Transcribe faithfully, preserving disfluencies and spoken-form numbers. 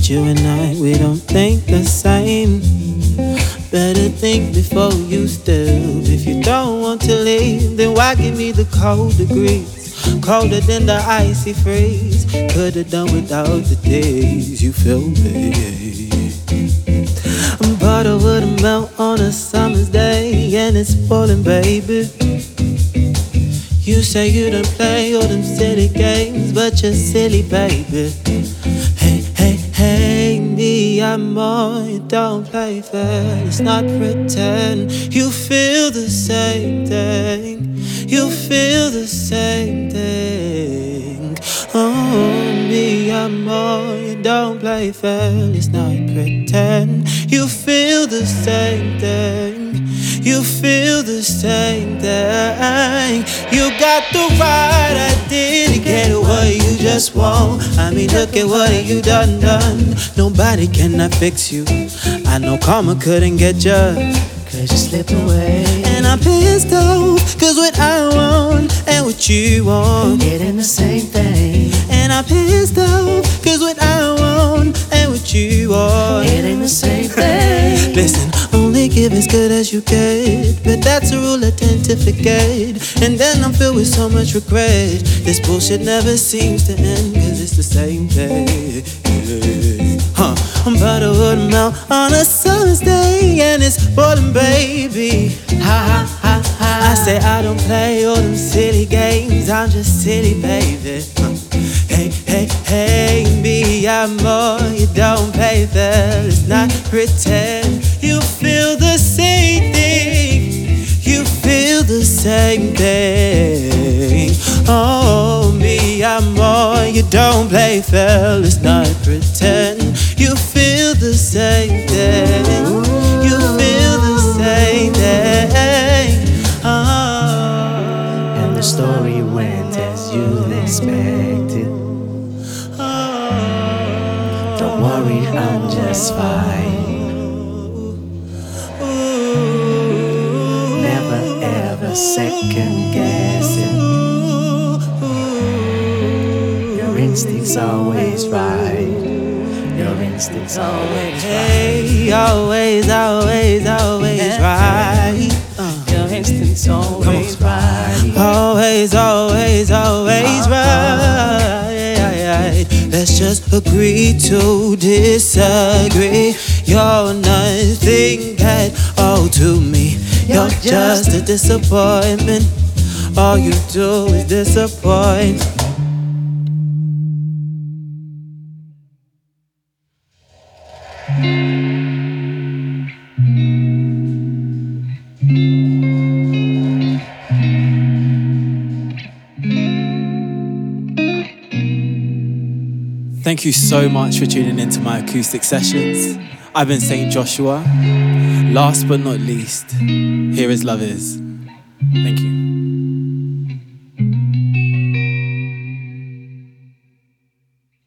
But you and I, we don't think the same. Better think before you step. If you don't want to leave, then why give me the cold degrees? Colder than the icy freeze. Could've done without the days you feel me. Butter wouldn't melt on a summer's day, and it's falling, baby. You say you don't play all them silly games, but you're silly, baby. Hey, hey, hey, me, I'm more. You don't play fair, let's not pretend. You feel the same thing. You feel the same thing. Oh, me, I'm more. You don't play fair, let's not pretend. You feel the same thing. You feel the same thing. You got the right idea to get what you just want. I mean, look at what you done done. Nobody cannot fix you. I know karma couldn't get you, cause you slipped away. And I'm pissed off, cause what I want and what you want it ain't the same thing. And I'm pissed off, cause what I want and what you want it ain't the same thing. Listen, only give as good as you get, but that's a rule I tend to forget. And then I'm filled with so much regret. This bullshit never seems to end, cause it's the same thing. Huh. Butter would melt on a summer's day, and it's falling, baby. Ha ha ha ha. I say I don't play all them silly games, I'm just silly, baby. Huh. Hey, hey, hey, me, I'm more. You don't play fair, let's not pretend. You feel the same thing. You feel the same thing. Oh, me, I'm more. You don't play fair, let's not pretend. You feel the same thing. You feel the same thing. Oh. And the story went as you expected. Don't worry, I'm just fine. Never ever second guessing. Your instinct's always right. Your instinct's always right. Hey, always, always, always right. Uh. Your instinct's always right. Always, always, always right. Let's just agree to disagree. You're nothing at all to me. You're just a disappointment. All you do is disappoint. Thank you so much for tuning into my acoustic sessions. I've been Saint Joshua. Last but not least, here is Love Is. Thank you.